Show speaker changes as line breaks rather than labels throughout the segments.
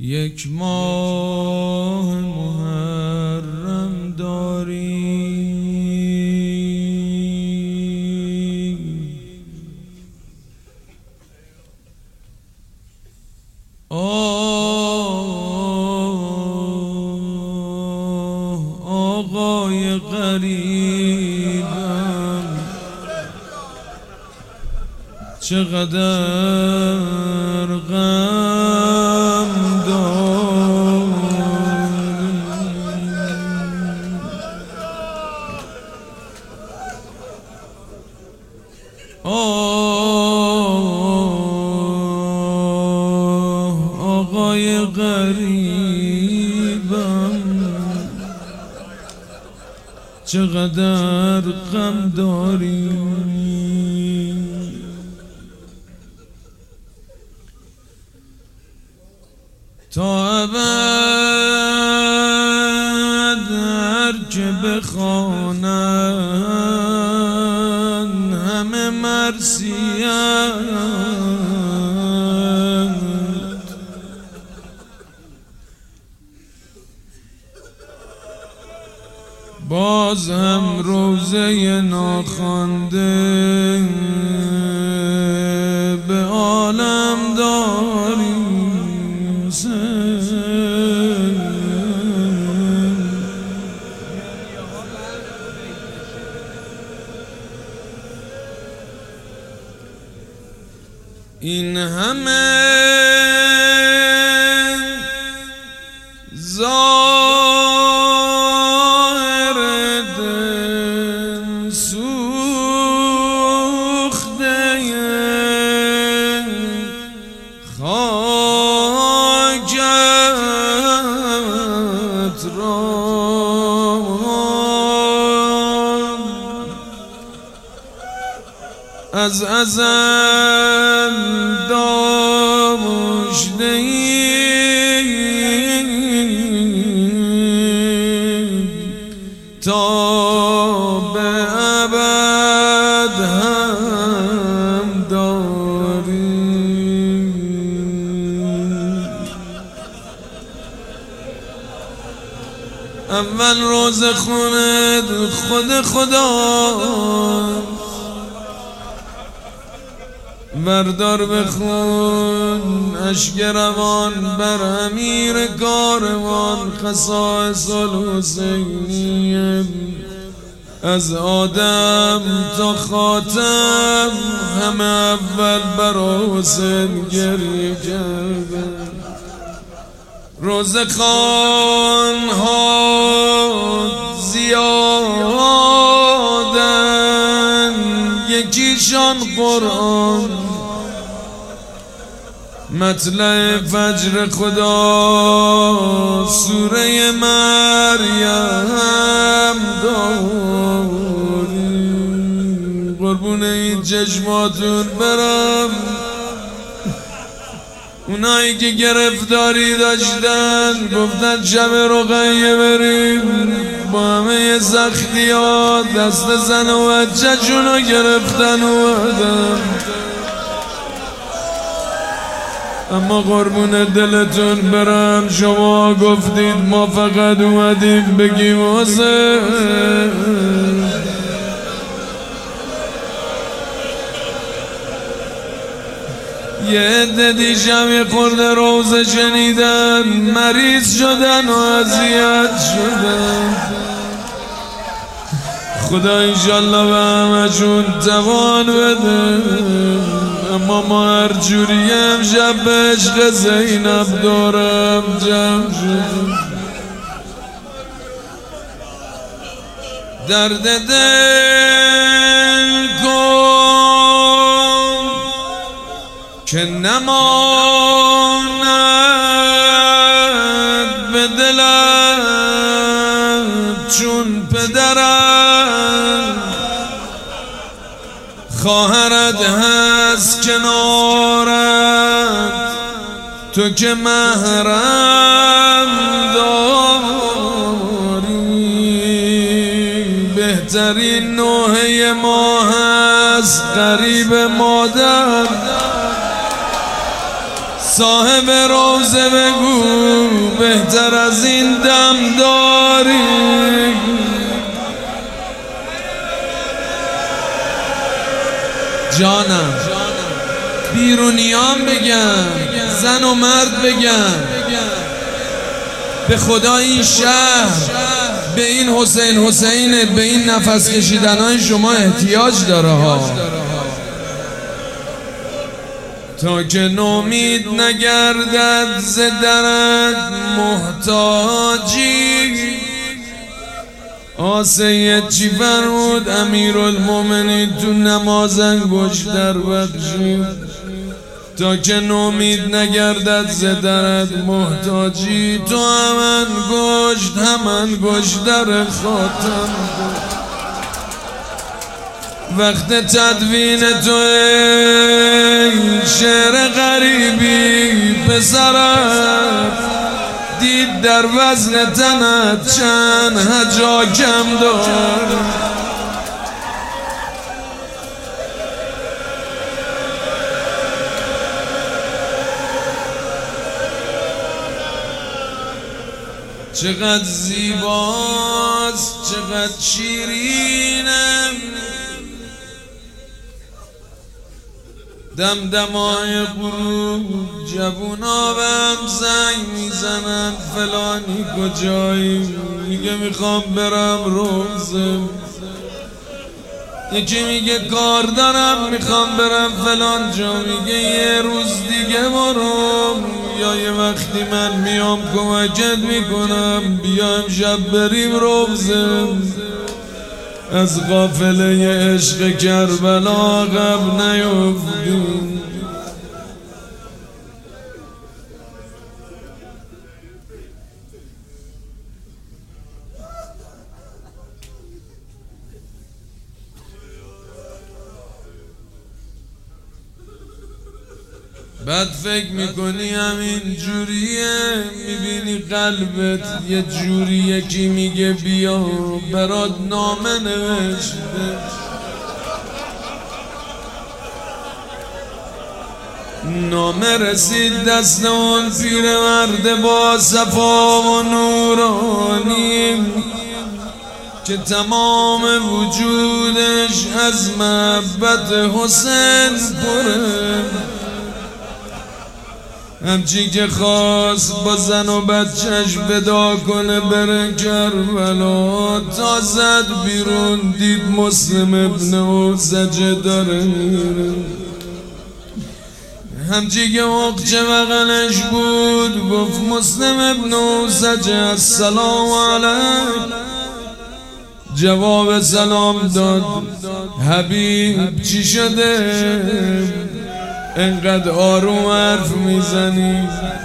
یک ماه محرم داری، آقای غریبم چقدر غم داری. آقای غریبم چقدر غم داری. تا ابد هر که بخوانند همه مرثیند، باز هم روزه ناخوانده به عالم داری. این همه ظاهر دل سوخته خاکت را از ازل داشته ایم تا به ابد هم داریم. اول روزه خونه خود خدا بردار بخون، اشک روان بر امیر کاروان. خصائص الحسینیه از آدم تا خاتم همه اول بر حسین گریه کردن. روزه خوان ها زیادن، یکیشان قرآن، مطلع فجر خدا سوره مریم داری. قربون این چشماتون برم، اونایی که گرفتاری داشتن گفتن شب رقیه بریم، با همه سختیات دست زن و بچه چونو گرفتن اومدن. اما قربون دلتون برم، شما گفتید ما فقط اومدیم بگیم واسه یه عده دیشب یه خورده روزه شنیدن، مریض شدن و اذیت شدن. خدا انشالله به همشون توان بده. اما ما هر جوری امشب به عشق زینب دارم جمع شدیم. درد دل کن که نماند به دلم چون پدرم، خواهرت هست کنارت تو که محرم داری. بهترین نوحه ما هست قریب مادر، صاحب روزه بگو بهتر از این دم داری. جانم بیرونیان بگم، زن و مرد بگم، به خدا این شهر به این حسینت، به این نفس کشیدنهای شما احتیاج داره ها. تا که نومید نگردد ز درت محتاجی. سید چی فرمود امیرالمومنین تو نماز انگشت در بخشی؟ تا که نومید نگردد ز درت محتاجی. تو هم انگشت در خاتم. وقت تدوین تو ای شعر غریبی پسرت، دید در وزن تنت چند هجا کم دار. چقدر زیباست، چقدر شیرینه، دمدمای غروب جوونا بهم زنگ میزنن فلانی کجایی؟ میگه میخوام برم روزه. یکی میگه کار دارم میخوام برم فلان جا. میگه یه روز دیگه برم یا یه وقتی من میام کمکت میکنم، بیا امشب بریم روزه. از قافله عشق کربلا عقب نیفتیم. بعد فکر میکنی همین جوریه، میبینی قلبت یه جوریه که میگه بیا برات نامه نوشته. نامه رسید دست اون پیرمرد با صفا و نورانی که تمام وجودش از محبت حسین پره. همچی که خواست با زن و بچهش ودا کنه بره کربلا، تا زد بیرون دید مسلم ابن اوسجه داره میره. همچی که عقچه بغلش بود گفت مسلم ابن اوسجه السلام علیک. جواب سلام داد حبیب چی شده؟ انقدر آروم حرف میزنی؟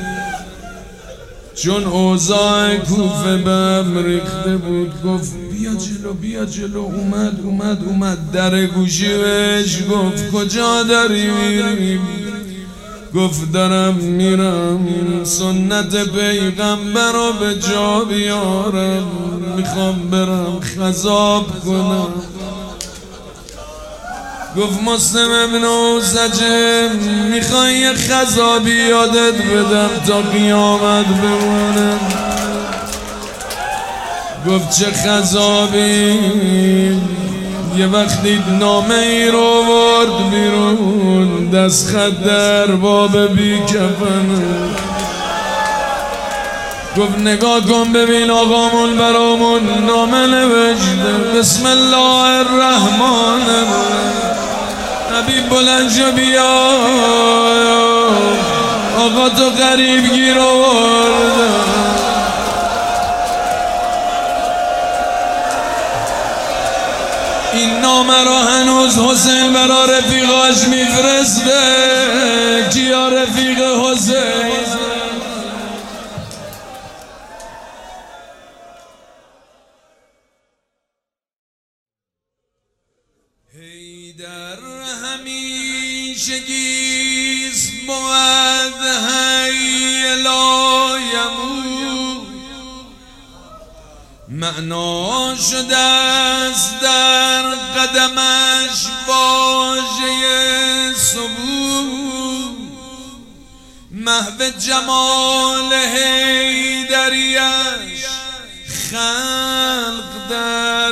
چون اوضاع کوفه به هم ریخته بود. گفت بیا جلو. اومد در گوشی بهش گفت کجا داری میری؟ گفت دارم میرم سنت پیغمبر رو به جا بیارم، میخوام برم خضاب کنم. گفت مسلم ابن اوسجه میخوای یه خضابی یادت بدم تا قیامت بمونه؟ گفت چه خضابی؟ یه وقتی نامه ای رو برد بیرون، دست خط در باب بی کفنه. گفت نگاه کن ببین آقامون برامون نامه نوشته. بسم الله الرحمن الرحیم. حبیب بلند شو بیا، آقا تو غریب گیر آورده. این نامه را هنوز حسین برا رفیقاش میفرسته. کیا رفیق حسین؟ در همیشگیست بود هی لا یموت. معنا شده است در قدمش واژه ثبوت. محو جمال حیدریش خلق در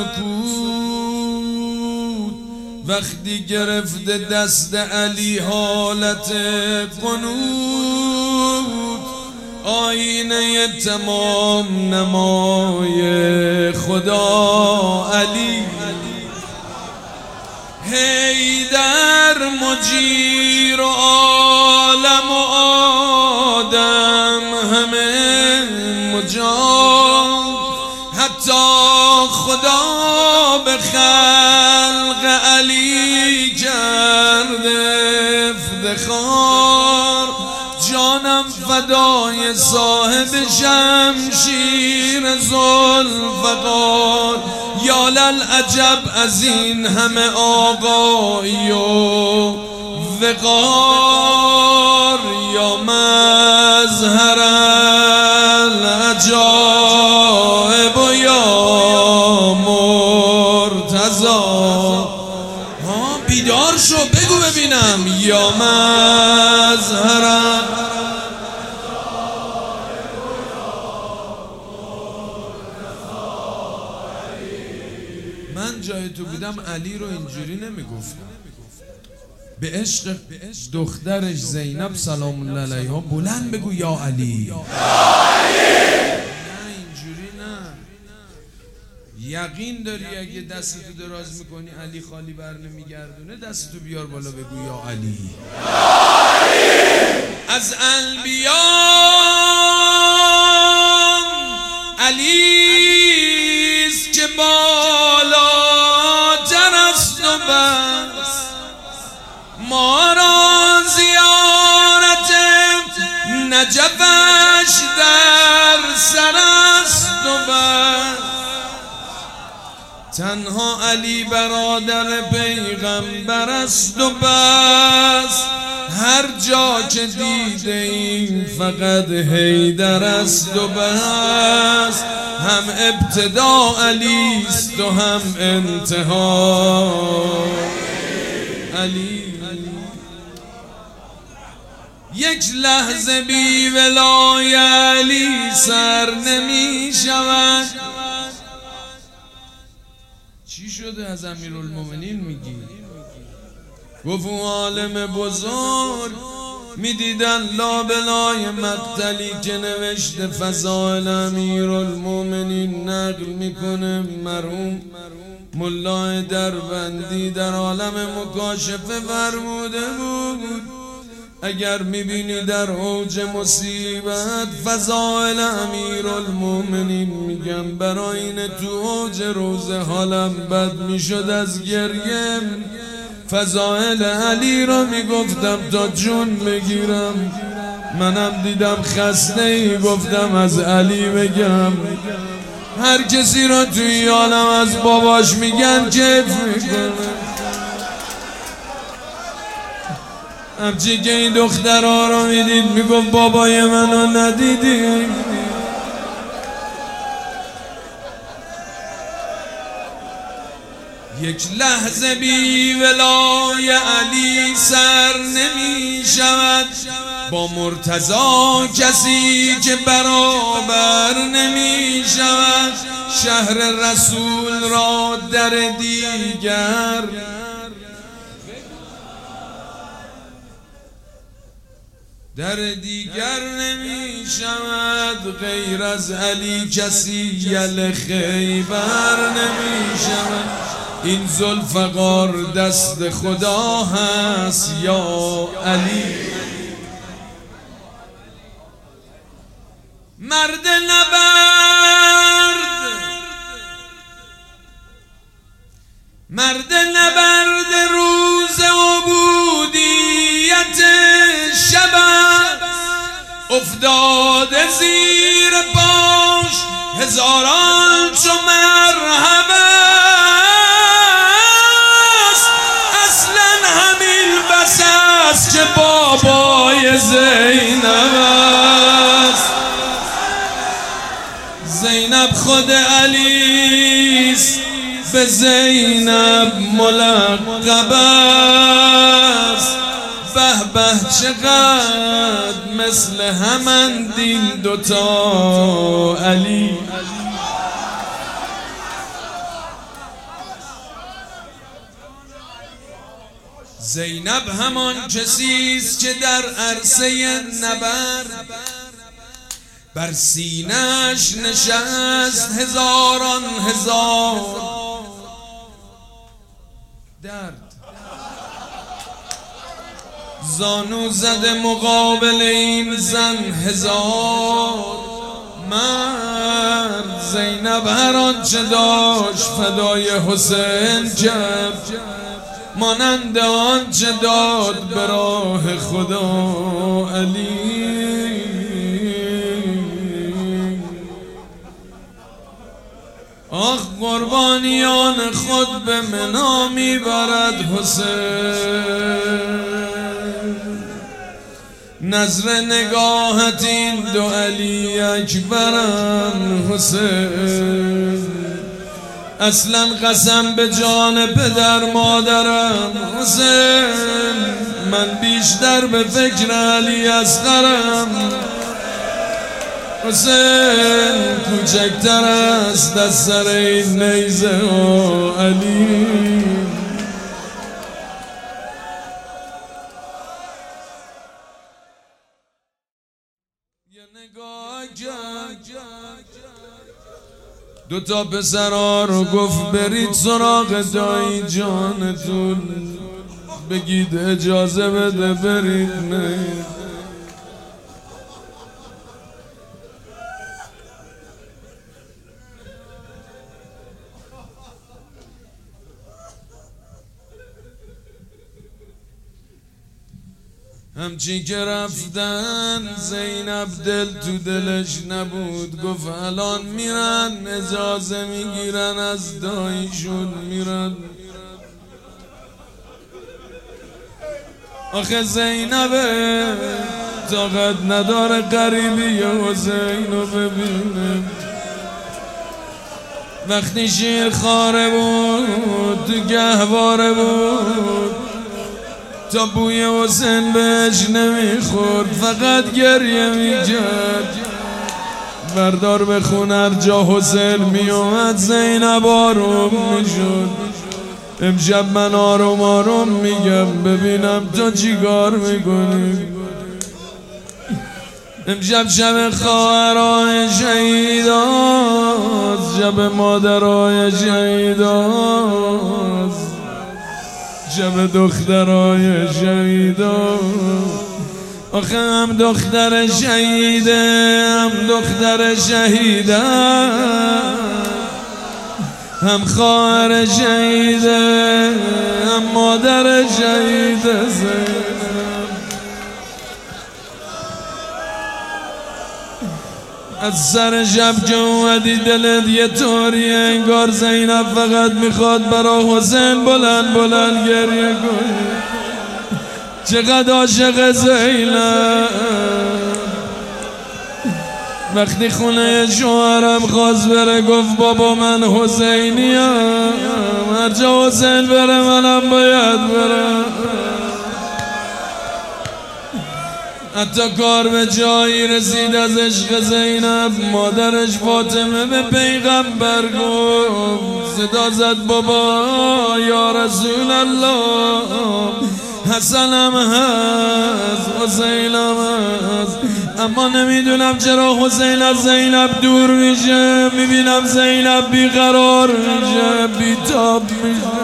سکوت، وقتی گرفته دست علی حالت قنوت، آینه تمام نمای خدا علی، حیدر مجیر و عالم و آدم همه مجاب، حتی خدا به خلق علی کرده افتخار، جانم فدای صاحب شمشیر ذوالفقار، یا للعجب از این همه آقایی و وقار، یا مظهر العجائب و یا مرتضی. بیدار شو بگو ببینم، یا مظهر. من جای تو بودم علی رو اینجوری نمیگفتم، به عشق دخترش زینب سلام الله علیها بلند بگو یا علی. نه اینجوری نه. یقین داری اگه دستتو دراز میکنی علی خالی بر نمیگردونه، دستتو بیار بالا بگو یا علی. از انبیاء علیست که بالاتر است و بس، ما را زیارت نجفش در سر است و بس، تنها علی برادر پیغمبر است و بس، هر جا که دیده ایم فقط حیدر است و بس، هم ابتدا علی است و هم انتها علی. یک لحظه بی ولای علی سر نمی شود. چی شده از امیرالمومنین میگی؟ گفت اون عالم بزرگ میدیدن لابلای مقتلی که نوشته فضائل امیرالمومنین نقل میکنه مرحوم ملا دربندی در عالم مکاشفه فرموده بود، اگر میبینی در اوج مصیبت فضائل امیرالمومنین میگم، برای اینه تو اوج روزه حالم بد میشد از گریه، فضائل علی را میگفتم تا جون بگیرم، منم دیدم خسته ای گفتم از علی بگم. هر کسی را توی عالم از باباش میگن کیف میکنه، همچی که این دخترها رو میدید میگفت بابای منو ندیدی. یک لحظه بی ولای علی سر نمی شود، با مرتضی کسی که برابر نمی شود، شهر رسول را در دیگر نمی شود، غیر از علی کسی یل خیبر نمی شود. این ذوالفقار دست خدا هست یا علی. مرد نبرد روز عبودیت شب افتاده زیر پاش هزاران چو مرحبا، اصلا همین بس است که بابای زینب است. زینب خود علیست، به زینب ملقب است. به به چقدر مثل همند این دوتا علی. زینب همان کسیست که در عرصه نبرد بر سینه‌اش نشست هزاران هزار درد. زانو زده مقابل این زن هزار مرد. زینب هر آنچه داشت فدای حسین کرد مانند آنچه داد به راه خدا علی. آخ قربانیان خود به منا میبرد حسین. نظر نگاهت این دو علی اکبرم حسین. اصلا قسم به جان پدر مادرم حسین. من بیشتر به فکر علی اصغرم حسین. کوچکتر است از سر این نیزه و علی. یه نگاه دوتا پسرا رو گفت برید سراغ دایی جانتون بگید اجازه بده برید. نه همچین که رفتن زینب دل تو دلش نبود. گفت الان میرن اجازه میگیرن از داییشون میرن. آخه زینبه طاقت نداره قریبی حسین رو ببینه. وقتی شیر خاره بود تو گهواره بود تا بوی حسین بهش نمیخورد فقط گریه میکرد. بردار بخون هر جا حسین میومد زینب آروم میشد. امشب من آروم آروم میگم ببینم تو چی کار میکنی. امشب شب خواهرای شهیداست، شب مادرای شهیداست، شب دخترای شهیدا. آخه هم دختر شهیده هم دختر شهیده هم خواهر شهیده هم مادر شهیده. از سر شب که اومدی دلت یه طوریه انگار زینب فقط میخواد برا حسین بلند بلند گریه کنی. چقدر عاشق زینب. وقتی خونه شوهرم خواست بره گفت بابا من حسینیم، هر جا حسین بره منم باید برم. حتی کار به جایی رسید از عشق زینب مادرش فاطمه به پیغمبر گفت، صدا زد بابا یا رسول الله حسنم هست حسینم هست، اما نمیدونم چرا حسین از زینب دور میشه. میبینم زینب بیقرار میشه بیتاب میشه.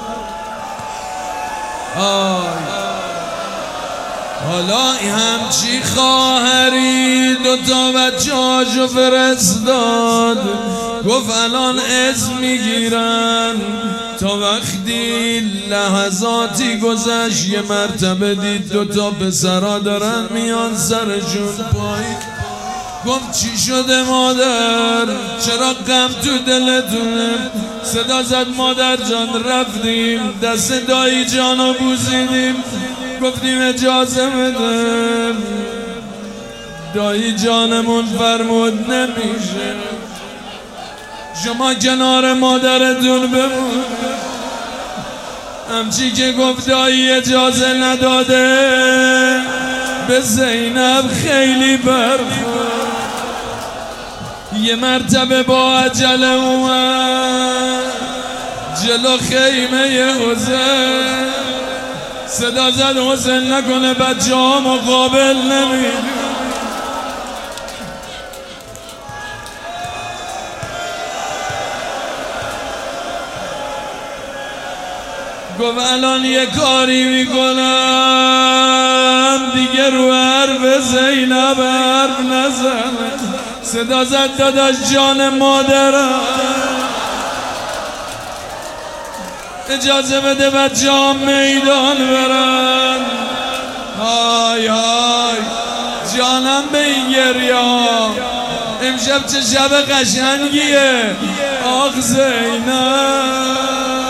حالا همچی خواهری دوتا بچه‌هاشو فرستاد گفت الان اسم میگیرن تا وقتی لحظاتی گذشت یه مرتبه دید دوتا پسرا دارن میان سرشون پایین. گفت چی شده مادر؟ چرا غم تو دلتونه؟ صدا زد مادر جان رفتیم دست دایی جانو بوسیدیم گفتیم اجازه بده. دایی جانمون فرمود نمیشه شما کنار مادرتون بمون. همچی که گفت دایی اجازه نداده به زینب خیلی برخورد. یه مرتبه با عجله اومد جلو خیمه حسین، صدا زد حسین نکنه بچه ها مقابل نمیدون. گفت الان یه کاری میکنم دیگه رو حرف زینب حرف نزنه. صدا زد داداش جان مادرم اجازه بده بچه ها میدان برن. های های جانم به این گریا، امشب چه شب قشنگیه آخ زینب.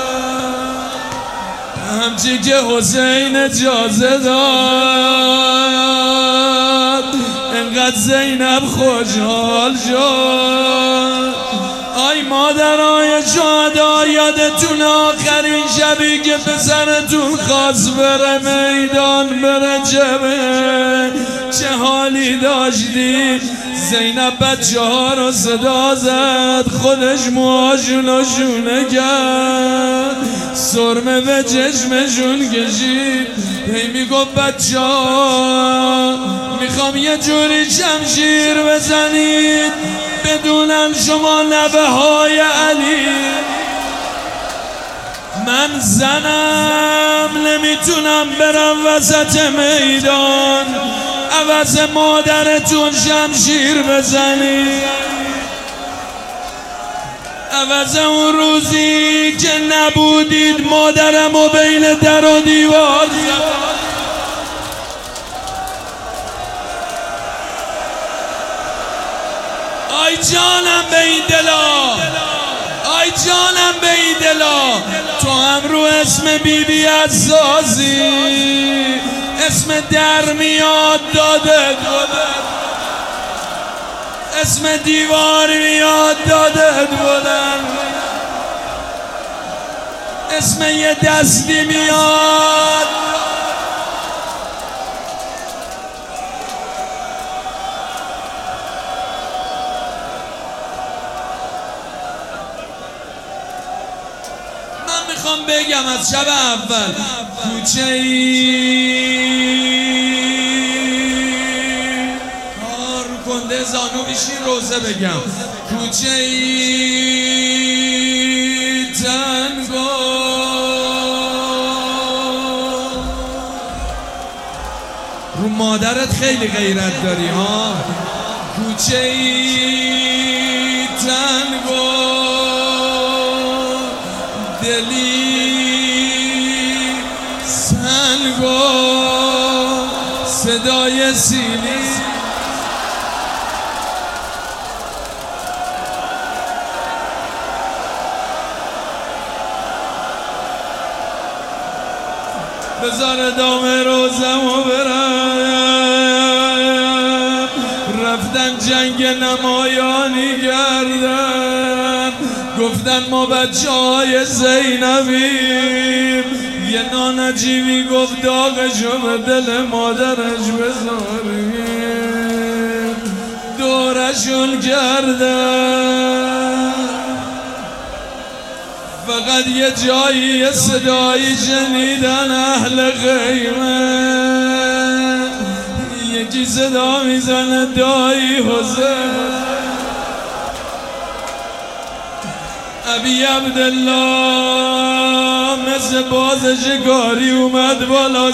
همچی که حسین اجازه داد انقدر زینب خوشحال شد. آی مادرای شهدا یادتون آخرین شبی که پسرتون خواست بره میدان بره جبه چه حالی داشتی؟ زینب بچه ها رو صدا زد، خودش موهاشون شونه کرد، سرمه به چشمشون کشید، هی میگفت بچه ها میخوام یه جوری شمشیر بزنید بدونم شما نوه های علی. من زنم نمیتونم برم وسط میدان عوض مادرتون شمشیر بزنید، عوض اون روزی که نبودید مادرم و بین در و دیوار زد. آی جانم به این دلا، آی جانم به این دلا، تو هم رو اسم بیبی عزازی اسم در میاد داده اسم دیوار میاد داده بلند، اسم یه دستی میاد. من میخوام بگم از شب اول کوچه ای کار کنده زانو بیشین روزه بگم کوچه ای تنگو رو مادرت خیلی غیرت داری ها. کوچه ای تنگو دلی سنگو صدای سیلی بذار ادامه روزمو برم. رفتن جنگ نمایانی کردن، گفتن ما بچه های زینبیم، یه نانجیبی گفت داغشو به دل مادرش بذاریم، دورشون کردن. فقط یه جایی یه صدایی شنیدن اهل خیمه، یکی صدا میزنه دایی حسین. ابی عبدالله مثل باز شکاری اومد بالا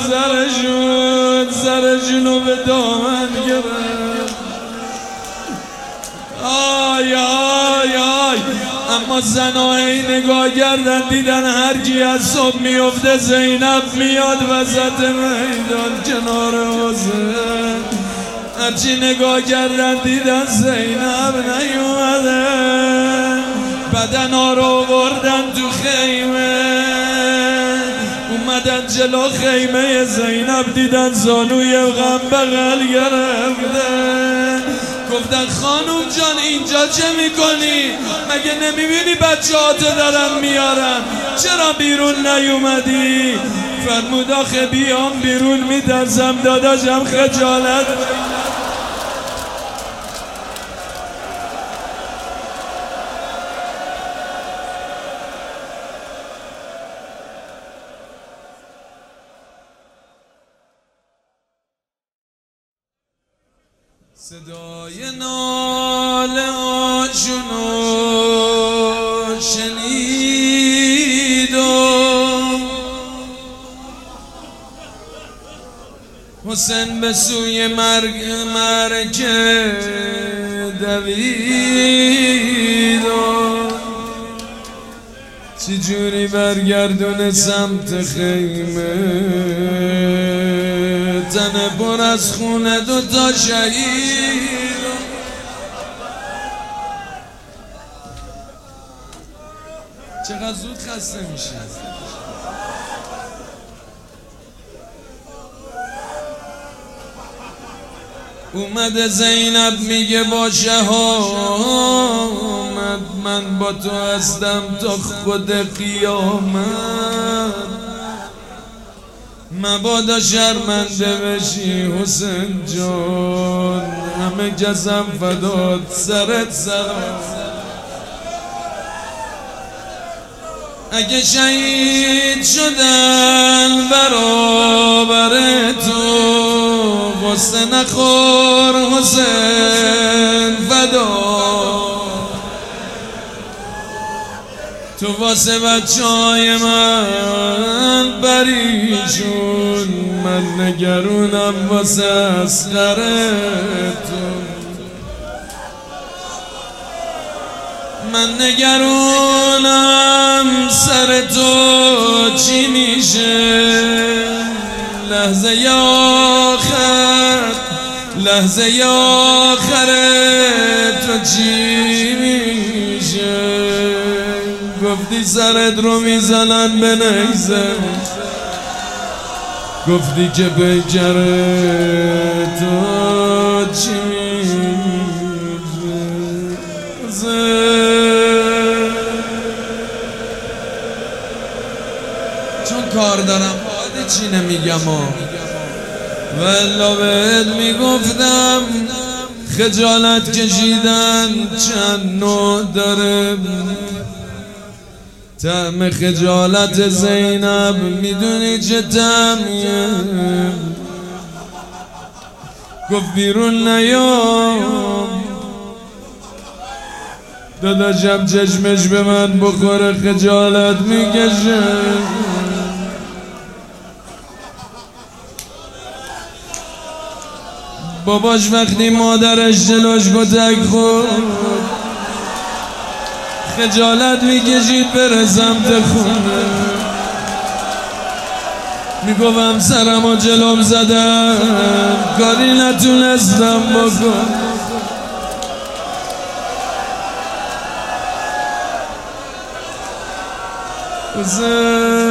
سرشونو به دامن گرفت. آی آی آی اما زنای نگاه کردن دیدن هر کی از صبح میفته زینب میاد وسط میدان کنار حسین. هرچی نگاه کردن دیدن زینب نیومده، بدن ها رو بردن تو خیمه، اومدن جلو خیمه زینب دیدن زانوی غم بغل گرفته. گفتن خانوم جان اینجا چه میکنی؟ مگه نمیبینی بچه هاتو دارن میارن؟ چرا بیرون نیومدی؟ فرمود آخه بیام بیرون میترسم داداشم خجالت. صدای ناله آشونو شنیدم، حسین به سوی مرکه دوید، چجوری برگردونه سمت خیمه، تن پر از خونه دوتا شهید. چقدر زود خسته میشه. اومده زینب میگه باشه اومد، من با تو هستم تا خود قیامت، مبادا شرمنده بشی حسین جان، همه جزم فدات سرت سلام. اگه شهید شدن برابر تو، غصه نخور حسین فدا، تو واسه بچه‌های من بریشون، من نگرونم واسه اصغرتون، من نگرونم سر تو چی میشه، لحظه آخر تو چی میشه. گفتی سرت رو میزنن به نیزه، گفتی که پیکر تو چی میشه. چون کار دارم باید چی نمیگم والا بهت میگفتم خجالت کشیدن چند نوع داره، طعم خجالت زینب میدونی چه طعمیه. گفت بیرون نیام، داداشم چشمش به من بخوره خجالت میکشه. باباش وقتی مادرش جلوش کتک خورد خجالت میکشید بره سمت خونه، میگوام سرمو جلوم زدم کاری نتونستم بکن. حسین